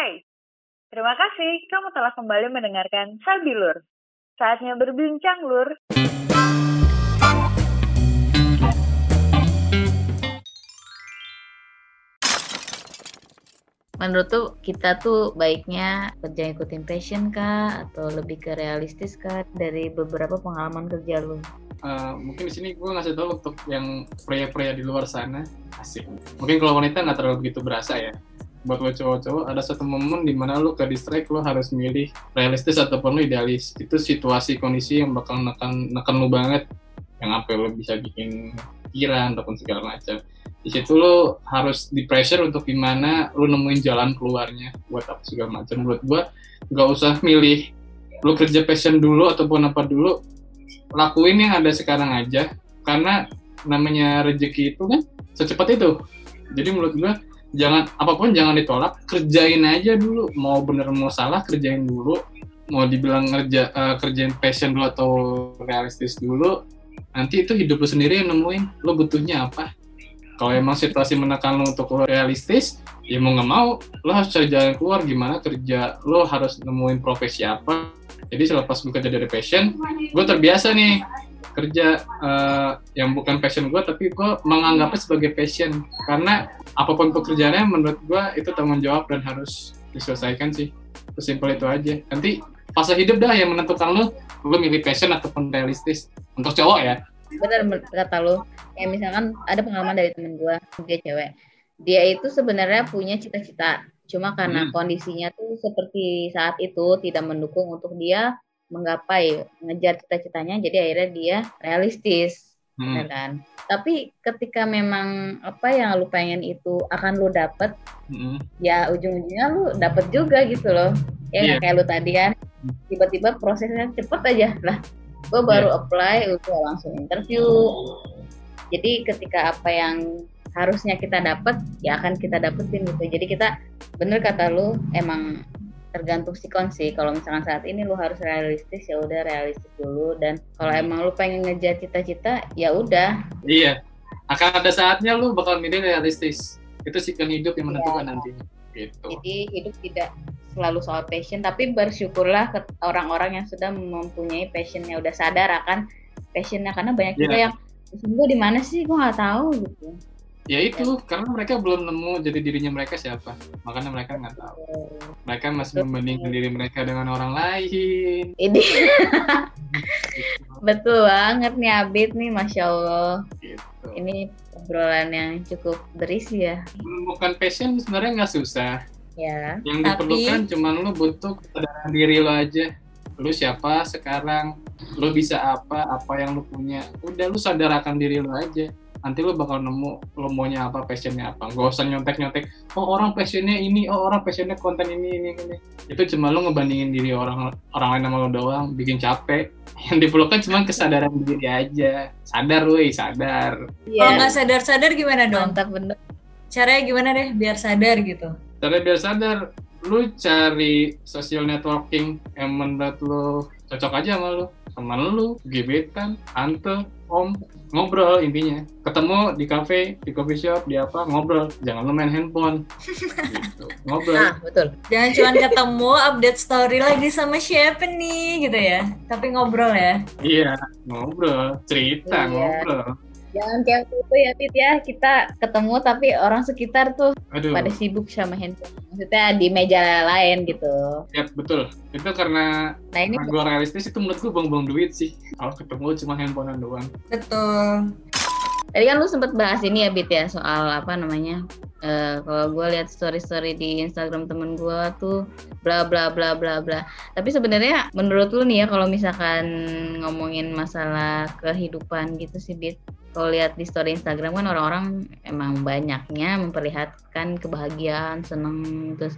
Hai, terima kasih kamu telah kembali mendengarkan Sabi Lur. Saatnya berbincang, Lur. Menurut tuh kita tuh baiknya kerja ikutin passion kah atau lebih ke realistis kah dari beberapa pengalaman kerja lu? Mungkin di sini gue ngasih tahu untuk yang pria-pria di luar sana, asik. Mungkin kalau wanita nggak terlalu begitu berasa ya. Buat lo cowok-cowok, ada satu momen di mana lo ke distract, lo harus milih realistis ataupun lo idealis. Itu situasi kondisi yang bakal neken lo banget, yang sampai lo bisa bikin pikiran ataupun segala macam. Di situ lo harus di pressure untuk gimana lo nemuin jalan keluarnya buat apa segala macam. Menurut gue nggak usah milih lo kerja passion dulu ataupun apa dulu, lakuin yang ada sekarang aja, karena namanya rezeki itu kan secepat itu. Jadi menurut gue apapun jangan ditolak, kerjain aja dulu, mau bener mau salah kerjain dulu, mau dibilang kerjain passion dulu atau realistis dulu, nanti itu hidup lo sendiri yang nemuin lo butuhnya apa. Kalau emang situasi menekan lo untuk lo realistis, ya mau nggak mau lo harus cari jalan keluar. Gimana kerja, lo harus nemuin profesi apa. Jadi selepas gue kerja dari passion, gue terbiasa nih kerja yang bukan passion gue, tapi gue menganggapnya sebagai passion. Karena apapun pekerjaannya menurut gue itu tanggung jawab dan harus diselesaikan sih. Sesimpel itu aja. Nanti fase hidup dah yang menentukan lo milih passion ataupun realistis. Untuk cowok ya. Benar kata lu. Kayak misalkan ada pengalaman dari temen gue, dia cewek. Dia itu sebenarnya punya cita-cita. Cuma karena kondisinya tuh seperti saat itu tidak mendukung untuk dia menggapai, ngejar cita-citanya, jadi akhirnya dia realistis, benar kan? Tapi ketika memang apa yang lu pengen itu akan lu dapet, ya ujung-ujungnya lu dapet juga gitu loh. Ya kayak lu tadi kan, tiba-tiba prosesnya cepet aja lah. Gue baru apply, gue langsung interview. Jadi ketika apa yang harusnya kita dapat, ya akan kita dapetin gitu. Jadi kita, bener kata lu, emang tergantung sikon sih. Kalau misalkan saat ini lu harus realistis, ya udah realistis dulu. Dan kalau emang lu pengen ngejar cita-cita, ya udah. Iya, akan ada saatnya lu bakal milih realistis. Itu sikon hidup yang menentukan nantinya. Gitu. Jadi hidup tidak selalu soal passion, tapi bersyukurlah ke orang-orang yang sudah mempunyai passionnya, udah sadar akan passionnya. Karena banyak juga yang passion gue di mana sih, gue nggak tahu gitu. Ya itu, karena mereka belum nemu jadi dirinya mereka siapa, makanya mereka nggak tahu. Mereka masih membandingkan diri mereka dengan orang lain. Betul banget nih Abid nih, Masya Allah. Gitu. Ini obrolan yang cukup berisi ya. Bukan passion sebenarnya nggak susah. Ya. Yang diperlukan cuma lu butuh kesadaran diri lo aja. Lu siapa sekarang, lu bisa apa yang lu punya. Udah lu sadarkan diri lo aja. Nanti lu bakal nemu lu maunya apa, passionnya apa. Gak usah nyontek-nyontek, oh orang passionnya ini, oh orang passionnya konten ini. Itu cuma lu ngebandingin diri orang lain sama lu doang, bikin capek. Yang diperlukan cuma kesadaran diri aja. Sadar, sadar. Kalau nggak sadar gimana dong? Mantap bener. Caranya gimana deh biar sadar gitu? Caranya biar sadar, lu cari social networking yang menurut lu cocok aja sama lu. Teman lu, gebetan, tante, om, ngobrol intinya. Ketemu di cafe, di coffee shop, di apa, ngobrol. Jangan lu main handphone. Gitu. Ngobrol. Nah, betul. Jangan cuma ketemu, update story lagi sama siapa nih gitu ya. Tapi ngobrol ya. Iya, ngobrol, cerita, ngobrol. Jangan kayak gitu ya, Tit ya. Kita ketemu tapi orang sekitar tuh pada sibuk sama handphone. Maksudnya di meja lain gitu. Ya, betul. Itu karena gue realistis, itu menurut gue buang-buang duit sih. Kalau ketemu cuma handphonean doang. Betul. Tadi kan lu sempet bahas ini ya, Bit ya, soal apa namanya, kalau gue lihat story-story di Instagram temen gue tuh bla bla bla bla bla. Tapi sebenarnya menurut lu nih ya, kalau misalkan ngomongin masalah kehidupan gitu sih, Bit, kalau lihat di story Instagram kan orang-orang emang banyaknya memperlihatkan kebahagiaan, seneng, terus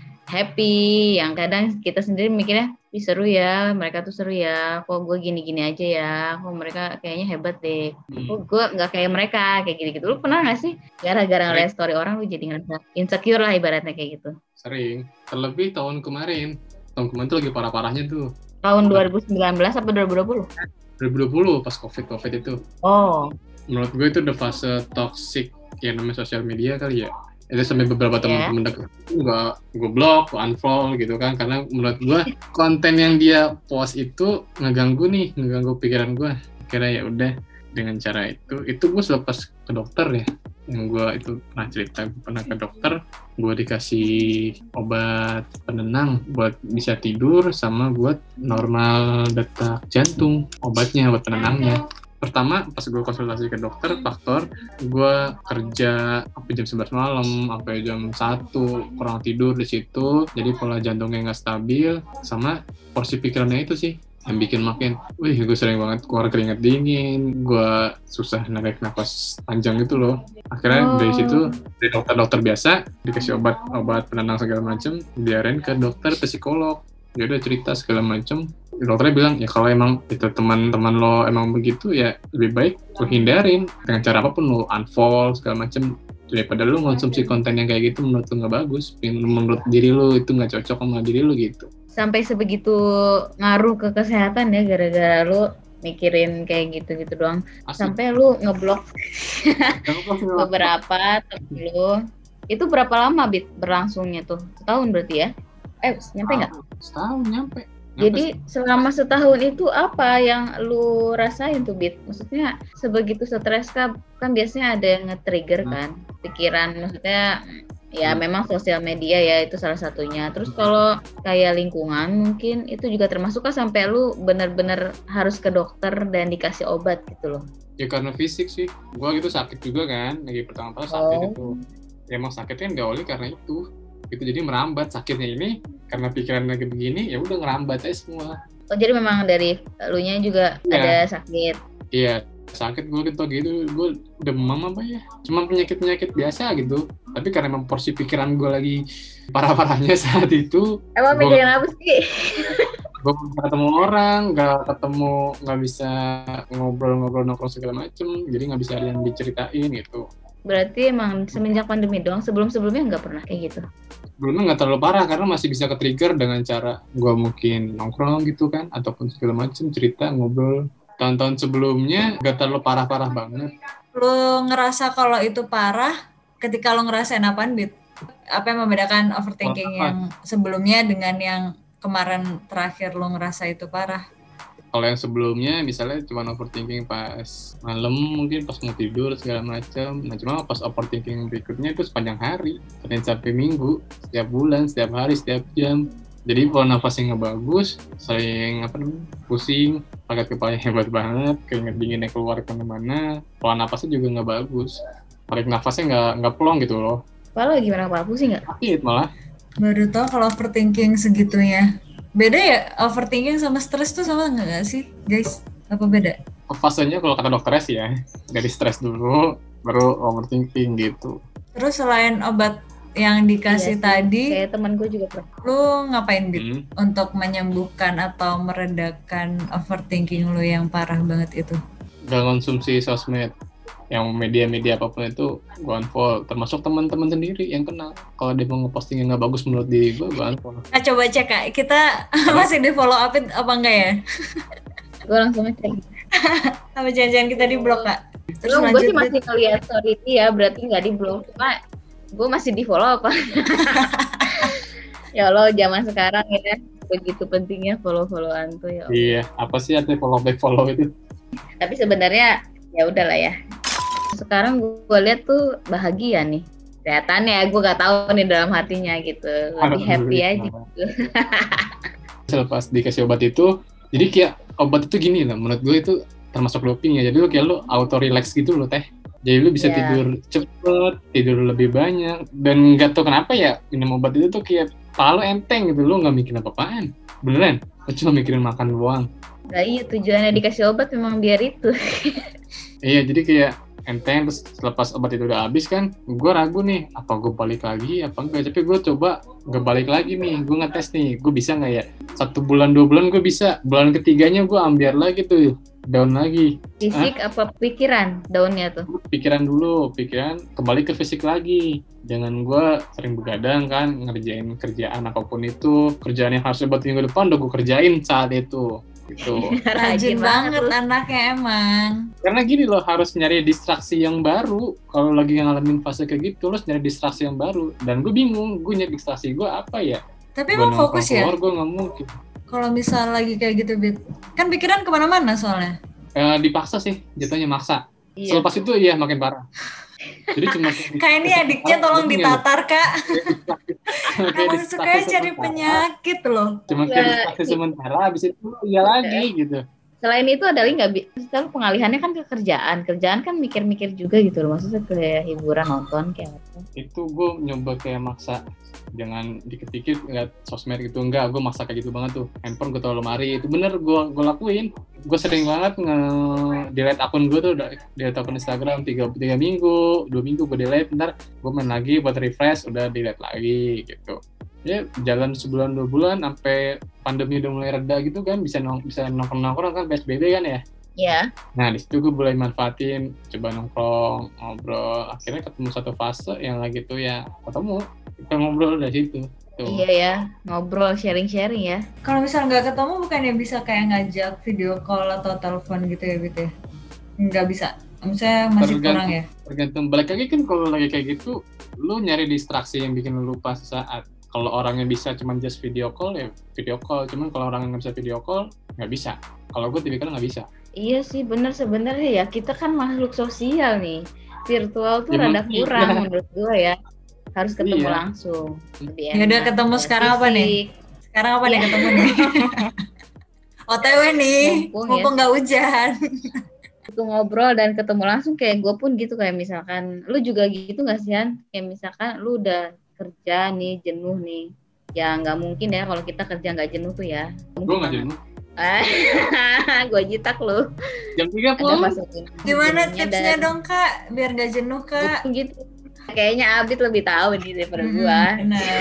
happy, yang kadang kita sendiri mikirnya, seru ya, mereka tuh seru ya, kok gue gini-gini aja ya, kok mereka kayaknya hebat deh, kok gue nggak kayak mereka, kayak gitu-gitu. Lu pernah nggak sih gara-gara ngeliat story orang lu jadi ngerasa insecure lah ibaratnya kayak gitu? Sering, terlebih tahun kemarin tuh lagi parah-parahnya tuh. Tahun 2019 apa 2020? 2020 pas COVID itu. Oh. Menurut gue itu udah fase toxic yang namanya sosial media kali ya. Itu sampai beberapa teman-teman dekat gue blok, gue unfollow gitu kan, karena menurut gue konten yang dia post itu ngeganggu pikiran gue. Kira ya udah dengan cara itu gue selepas ke dokter ya, yang gue itu pernah cerita, gue pernah ke dokter, gue dikasih obat penenang buat bisa tidur sama buat normal detak jantung, obat penenangnya. Pertama pas gue konsultasi ke dokter, faktor gue kerja sampai jam 11 malam, sampai jam 1 kurang tidur di situ, jadi pola jantungnya nggak stabil, sama porsi pikirannya itu sih yang bikin makin, gue sering banget keluar keringat dingin, gue susah narik nafas panjang gitu loh. Akhirnya dari situ, dari dokter-dokter biasa dikasih obat penenang segala macem, biarin ke dokter psikolog. Dia udah cerita segala macem. Dokternya bilang, ya kalau emang itu teman-teman lo emang begitu, ya lebih baik lo hindarin dengan cara apapun, lo unfollow segala macem, daripada lo konsumsi konten yang kayak gitu menurut lo nggak bagus, menurut diri lo itu nggak cocok sama diri lo gitu. Sampai sebegitu ngaruh ke kesehatan ya, gara-gara lu mikirin kayak gitu-gitu doang. Asli. Sampai lu ngeblok beberapa temen lu. Itu berapa lama berlangsungnya tuh? Setahun berarti ya? Nyampe nggak? Setahun nyampe. Jadi selama setahun itu apa yang lu rasain tuh, Bit? Maksudnya sebegitu stres kan biasanya ada yang nge-trigger kan pikiran, maksudnya ya memang sosial media ya itu salah satunya. Terus kalau kayak lingkungan mungkin itu juga termasuk kan, sampai lu benar-benar harus ke dokter dan dikasih obat gitu loh. Ya karena fisik sih, gua gitu sakit juga kan, lagi pertama-tama sakit itu. Ya emang sakitnya diawali karena itu jadi merambat sakitnya ini karena pikiran lagi begini, ya udah ngerambat aja semua. Oh jadi memang dari elunya juga ada sakit? Iya, sakit gue gue demam apa ya, cuma penyakit biasa gitu, tapi karena memang porsi pikiran gue lagi parah-parahnya saat itu. Emang mikirin apa sih? Gue gak ketemu orang, nggak bisa ngobrol segala macem, jadi nggak bisa ada yang diceritain gitu. Berarti emang semenjak pandemi doang, sebelumnya nggak pernah kayak gitu? Sebelumnya nggak terlalu parah karena masih bisa ke-trigger dengan cara gue mungkin nongkrong gitu kan, ataupun segala macem, cerita, ngobrol. Tahun-tahun sebelumnya nggak terlalu parah-parah banget. Lu ngerasa kalau itu parah ketika lu ngerasain apaan, Bit? Apa yang membedakan overthinking yang sebelumnya dengan yang kemarin terakhir lu ngerasa itu parah? Kalau yang sebelumnya misalnya cuma overthinking pas malam, mungkin pas mau tidur segala macam. Nah cuma pas overthinking berikutnya itu sepanjang hari, Senin sampai Minggu, setiap bulan, setiap hari, setiap jam. Jadi pola nafasnya nggak bagus, sering pusing, pakai kepala hebat banget, keringat dinginnya keluar kemana-mana, pola nafasnya juga nggak bagus, tarik nafasnya nggak plong gitu loh. Kepala gimana, kepala pusing nggak? Sakit malah. Baru tau kalau overthinking segitunya. Beda ya, overthinking sama stres tuh sama nggak sih, guys? Apa beda? Fasenya kalau kata dokternya sih ya, dari stres dulu, baru overthinking gitu. Terus selain obat yang dikasih tadi, kayak temen gue juga pernah. Lu ngapain, Bit? Untuk menyembuhkan atau meredakan overthinking lu yang parah banget itu? Gak konsumsi sosmed, yang media-media apapun itu gue unfollow, termasuk teman-teman sendiri yang kenal. Kalau dia mau ngeposting yang nggak bagus menurut diri gue unfollow. Nah, coba cek Kak, kita masih di follow upin apa enggak ya? Gue langsung ngecek. Apa jangan-jangan kita di blok, Kak? Terus gue sih masih ngeliat story dia, berarti nggak di blok. Cuma gue masih di follow apa? Ya Allah, zaman sekarang ya begitu pentingnya follow-followan tuh ya Allah. Iya, apa sih arti follow back follow itu? Tapi sebenarnya ya udahlah ya. Sekarang gue lihat tuh bahagia nih. Kelihatannya gue gak tahu nih dalam hatinya gitu. Lebih happy aja gitu. Selepas dikasih obat itu, jadi kayak obat itu gini lah, menurut gue itu termasuk doping ya. Jadi lu kayak lu auto relax gitu loh teh. Jadi lu bisa tidur cepet, tidur lebih banyak, dan nggak tahu kenapa ya minum obat itu tuh kayak kepala lu enteng gitu, lu nggak mikirin apa-apaan, beneran, lu cuma mikirin makan doang. Nah iya, tujuannya dikasih obat memang biar itu. Iya, jadi kayak enteng. Terus selepas obat itu udah habis kan, gue ragu nih, apa gue balik lagi apa enggak. Tapi gue coba gak balik lagi nih, gue ngetes nih, gue bisa nggak ya? 1 bulan 2 bulan gue bisa, bulan ketiganya gue ambiar lagi tuh, down lagi. Fisik apa pikiran downnya tuh? Pikiran dulu, kembali ke fisik lagi. Jangan gue sering begadang kan, ngerjain kerjaan apapun itu, kerjaan yang harusnya buat minggu depan udah gue kerjain saat itu. Gitu. Rajin banget lu. anaknya emang. Karena gini loh, harus nyari distraksi yang baru. Kalau lagi ngalamin fase kayak gitu, lo harus nyari distraksi yang baru. Dan gue bingung, gue nyari distraksi gue apa ya? Tapi Gue emang fokus ya? gue nggak mungkin. Kalau misal lagi kayak gitu, Bit. Kan pikiran kemana-mana soalnya. Dipaksa sih, jatuhnya maksa. Iya. Selepas itu ya makin parah. Jadi cuma Kak ini adiknya tolong ditatar, Kak. Kayak Emang sukanya cari penyakit loh. Cuma kayak distraksi sementara, habis itu ya lagi gitu. Selain itu ada lagi nggak? Misalnya pengalihannya kan ke kerjaan kan mikir-mikir juga gitu loh. Maksudnya kayak hiburan nonton kayak apa? Itu gue nyoba kayak maksa, jangan dikit-dikit ngeliat sosmed gitu, enggak, gue maksa kayak gitu banget tuh. Handphone gue taruh lemari, itu bener gue lakuin. Gue sering banget delete akun gue tuh, delete akun Instagram 3 minggu, 2 minggu gue delete, ntar gue main lagi buat refresh, udah delete lagi gitu. Ya jalan sebulan 2 bulan sampai pandemi udah mulai reda gitu kan, bisa nongkrong kan, PSBB kan ya. Iya. Nah di situ gue mulai manfaatin, coba nongkrong, ngobrol, akhirnya ketemu satu fase yang lagi tuh ya ketemu, kita ngobrol dari situ. Tuh. Iya ya, ngobrol, sharing-sharing ya. Kalau misal nggak ketemu bukannya bisa kayak ngajak video call atau telepon gitu ya, Bit ya? Nggak bisa, maksudnya masih kurang ya? Tergantung, balik lagi kan kalau lagi kayak gitu, lu nyari distraksi yang bikin lu lupa sesaat. Kalau orang yang bisa cuma just video call ya video call, cuman kalau orang yang nggak bisa video call nggak bisa. Kalau gue tipikal nggak bisa. Iya sih, bener sebenarnya ya, kita kan makhluk sosial nih. Virtual tuh Ya, rada kurang menurut gue ya. Harus ketemu langsung. Ya udah ketemu sekarang apa nih? Sekarang apa nih ketemu nih? OTW nih, mumpung nggak hujan. Itu ngobrol dan ketemu langsung kayak gue pun gitu, kayak misalkan lu juga gitu nggak sih Han? Kayak misalkan lu udah kerja nih, jenuh nih. Ya nggak mungkin ya kalau kita kerja nggak jenuh tuh ya. Gue nggak jenuh. Gue jitak lu. Jam 3 pun. Gimana tipsnya dong Kak, biar nggak jenuh Kak? Gitu. Kayaknya Abid lebih tahu nih daripada gue. Benar.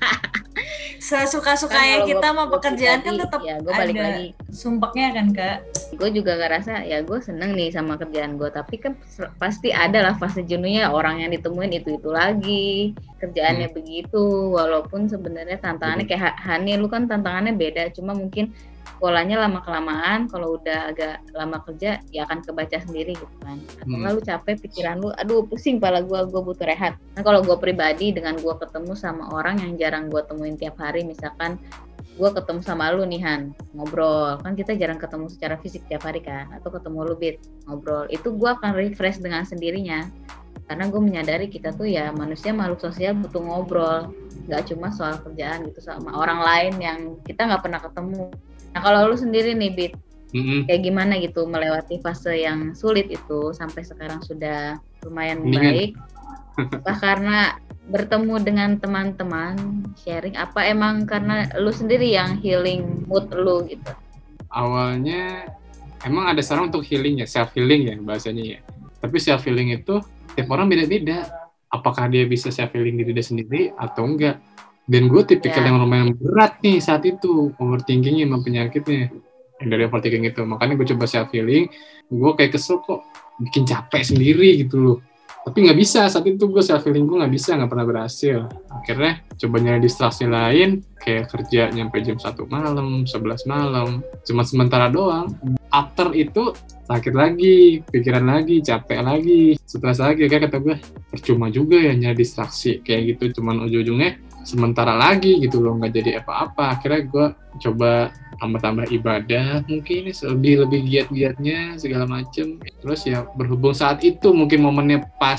Sesuka-sukanya kita mau pekerjaan kan tetap ya, gua balik ada lagi. Sumpeknya kan Kak. Gue juga ngerasa ya gue seneng nih sama kerjaan gue, tapi kan pasti ada lah fase jenuhnya, orang yang ditemuin itu lagi, kerjaannya begitu, walaupun sebenarnya tantangannya kayak Hani, lu kan tantangannya beda, cuma mungkin polanya lama-kelamaan kalau udah agak lama kerja ya akan kebaca sendiri gitu kan. Atau nggak lu capek, pikiran lu aduh pusing pala gue butuh rehat. Nah kalau gue pribadi, dengan gue ketemu sama orang yang jarang gue temuin tiap hari, misalkan gue ketemu sama lu nih Han, ngobrol, kan kita jarang ketemu secara fisik tiap hari kan, atau ketemu lu Bit, ngobrol, itu gue akan refresh dengan sendirinya, karena gue menyadari kita tuh ya manusia makhluk sosial, butuh ngobrol, nggak cuma soal kerjaan gitu, sama orang lain yang kita nggak pernah ketemu. Nah kalau lu sendiri nih Bit, kayak gimana gitu melewati fase yang sulit itu sampai sekarang sudah lumayan baik? Apa karena bertemu dengan teman-teman, sharing, apa emang karena lu sendiri yang healing mood lu gitu? Awalnya emang ada saran untuk healing ya, self healing ya bahasanya ya. Tapi self healing itu tiap orang beda-beda. Apakah dia bisa self healing diri dia sendiri atau enggak? Dan gue tipikal yang lumayan berat nih saat itu, overthinkingnya sama penyakitnya dari overthinking itu. Makanya gue coba self healing, gue kayak kesel kok bikin capek sendiri gitu loh. Tapi nggak bisa, saat itu gue self healing gue nggak pernah berhasil. Akhirnya coba nyari distraksi lain, kayak kerja nyampe jam 1 malam, 11 malam, cuma sementara doang. After itu sakit lagi, pikiran lagi, capek lagi, stres lagi. Kayak kata gue, percuma juga ya nyari distraksi kayak gitu, cuman ujung-ujungnya sementara lagi gitu loh, nggak jadi apa-apa. Akhirnya gue coba tambah ibadah, mungkin lebih giat-giatnya segala macem. Terus ya berhubung saat itu mungkin momennya pas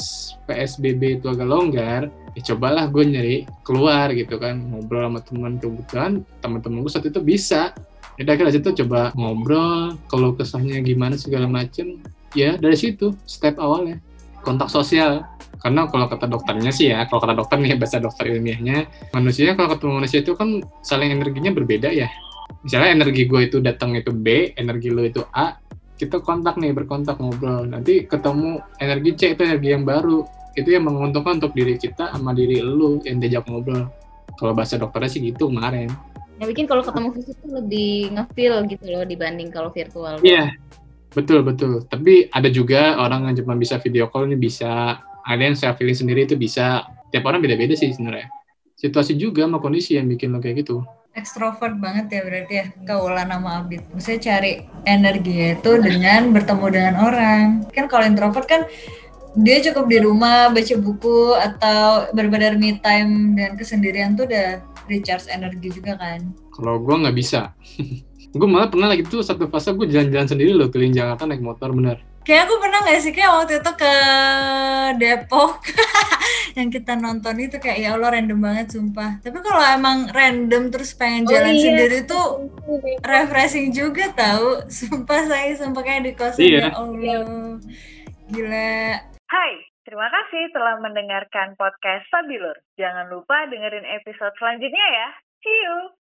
PSBB itu agak longgar, ya cobalah gue nyari keluar gitu kan, ngobrol sama teman. Kebetulan teman-teman gue saat itu bisa. Jadi akhirnya situ coba ngobrol, kalau kesahnya gimana segala macem. Ya dari situ step awalnya kontak sosial. Karena kalau kata dokternya sih ya, kalau kata dokter nih, bahasa dokter ilmiahnya, manusia kalau ketemu manusia itu kan saling energinya berbeda ya. Misalnya energi gue itu datang itu B, energi lo itu A, kita berkontak ngobrol. Nanti ketemu energi C, itu energi yang baru. Itu yang menguntungkan untuk diri kita sama diri lo yang diajak ngobrol. Kalau bahasa dokternya sih gitu kemarin. Ya bikin kalau ketemu fisik tuh lebih nge-feel gitu loh dibanding kalau virtual. Iya, betul. Tapi ada juga orang yang cuma bisa video call ini bisa. Ada yang self healing sendiri itu bisa. Tiap orang beda-beda sih sebenarnya. Situasi juga sama kondisi yang bikin lo kayak gitu. Extrovert banget ya berarti ya Kaula nama Abid. Maksudnya cari energi itu dengan bertemu dengan orang. Kan kalau introvert kan dia cukup di rumah baca buku atau berbadar me time dan kesendirian tuh udah recharge energi juga kan. Kalau gue nggak bisa. Gue malah pernah lagi tuh satu fase gue jalan-jalan sendiri loh keliling Jakarta naik motor bener. Kayak aku pernah gak sih kayak waktu itu ke Depok yang kita nonton itu kayak ya Allah random banget sumpah. Tapi kalau emang random terus pengen jalan sendiri tuh refreshing juga tahu. Sumpah kayak di kosan ya Allah. Gila. Hai, terima kasih telah mendengarkan podcast Sabilur. Jangan lupa dengerin episode selanjutnya ya. See you!